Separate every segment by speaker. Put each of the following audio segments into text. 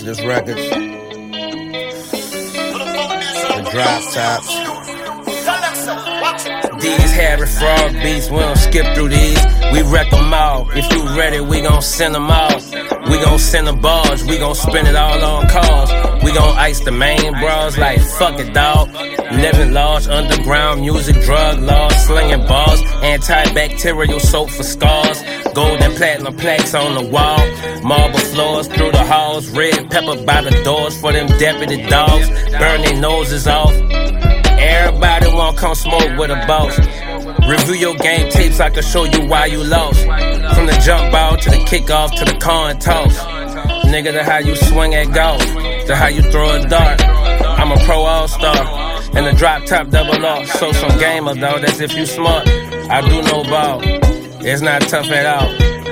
Speaker 1: Exodus Records. The Drop Tops. These Harry Frog beats, we don't skip through these. We wreck them all. If you ready, we gon' send them all. We gon' send the bars, we gon' spend it all on cars. We gon' ice the main bras like fuck it, dawg. Living large, underground music, drug laws, slinging bars, antibacterial soap for scars, gold and platinum plaques on the wall, marble floors through the halls, red pepper by the doors for them deputy dogs, burn their noses off. Everybody wanna come smoke with a boss. Review your game tapes, I can show you why you lost. From the jump ball to the kickoff to the coin toss. Nigga, to how you swing at golf, to how you throw a dart. I'm a pro all-star, and the drop top double R. So some gamer, though, that's if you smart. I do no ball, it's not tough at all.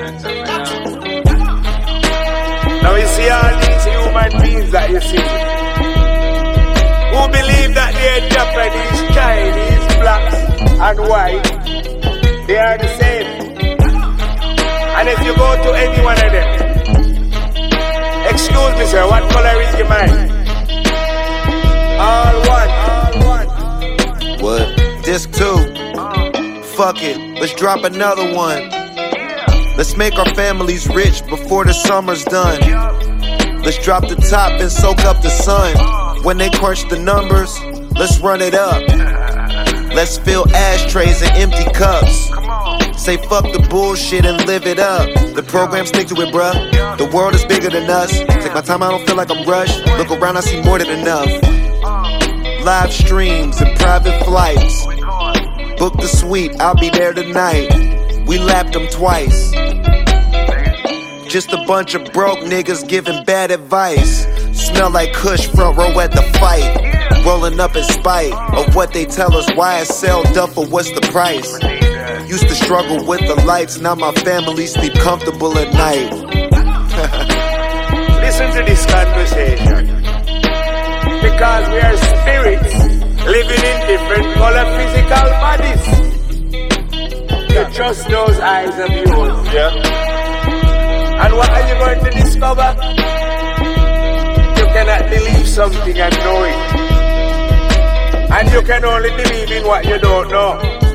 Speaker 2: Now you see all these human beings that you see, who believe that they're Japanese, Chinese, blacks, and white, they are the same. And if you go to any one of them, excuse me sir, what color is your mind? All one.
Speaker 3: What? Disc 2. Fuck it, let's drop another one. Let's make our families rich before the summer's done. Let's drop the top and soak up the sun. When they crunch the numbers, let's run it up. Let's fill ashtrays and empty cups. Say fuck the bullshit and live it up. The program, stick to it, bruh. The world is bigger than us. Take my time, I don't feel like I'm rushed. Look around, I see more than enough. Live streams and private flights. Book the suite, I'll be there tonight. We lapped them twice. Just a bunch of broke niggas giving bad advice. Smell like Kush, front row at the fight. Rolling up in spite of what they tell us. YSL Duffel, what's the price? Used to struggle with the lights, now my family sleep comfortable at night.
Speaker 2: Listen to this conversation, because we are spirits living in different color physical bodies. You trust those eyes of yours, yeah? And what are you going to discover? You cannot believe something and know it. And you can only believe in what you don't know.